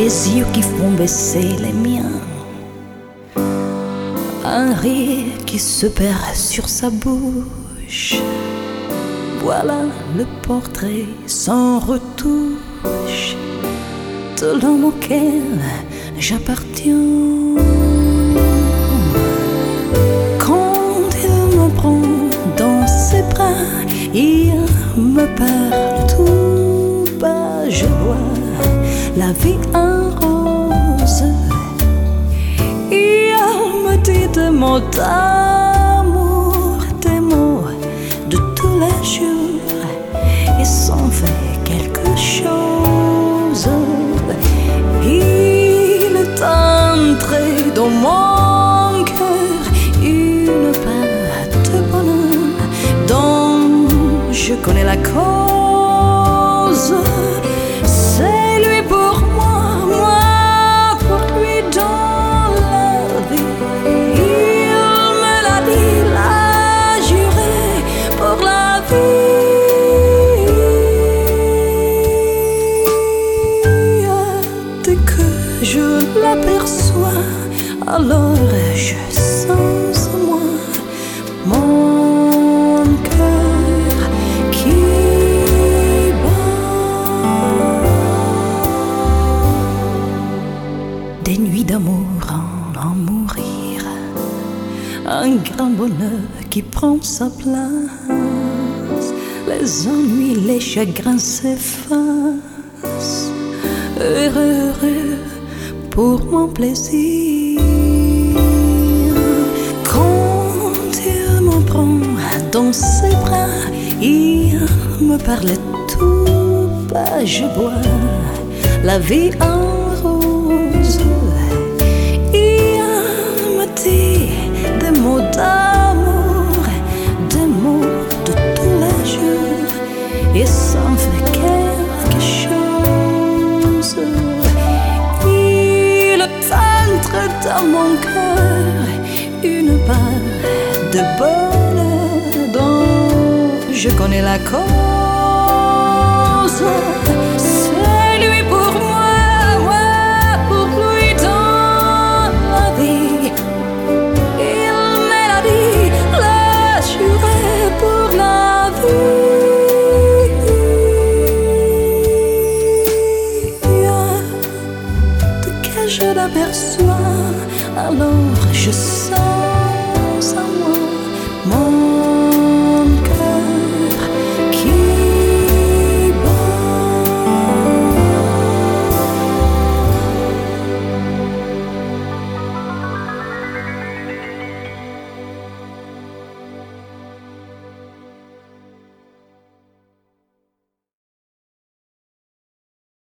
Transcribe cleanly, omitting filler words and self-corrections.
les yeux qui font baisser les miens, un rire qui se perd sur sa bouche. Voilà le portrait sans retouche de l'homme auquel j'appartiens. Quand il me prend dans ses bras, il me parle tout bas. Je vois la vie en rose. Il me dit des mots d'amour, des mots de tous les jours, et s'en fait quelque chose. Il est entré dans mon cœur une part de bonheur dont je connais la cause. C'est lui pour moi, moi pour lui dans la vie. Il me l'a dit, l'a juré pour la vie. Dès que je l'aperçois, alors je sens en moi mon cœur qui bat. Des nuits d'amour en mourir, un grand bonheur qui prend sa place. Les ennuis, les chagrins s'effacent. Heureux, heureux pour mon plaisir. Quand il me prend dans ses bras, il me parle tout bas. Je bois la vie en rose. Il me dit des mots d'amour, des mots de tous les jours, et ça me fait quelque chose. Il entre dans mon cœur une part de bonheur dont je connais la cause. C'est lui pour moi, moi pour lui dans la vie. Il me l'a dit, l'a juré pour la vie. Dès que je l'aperçois, alors je sens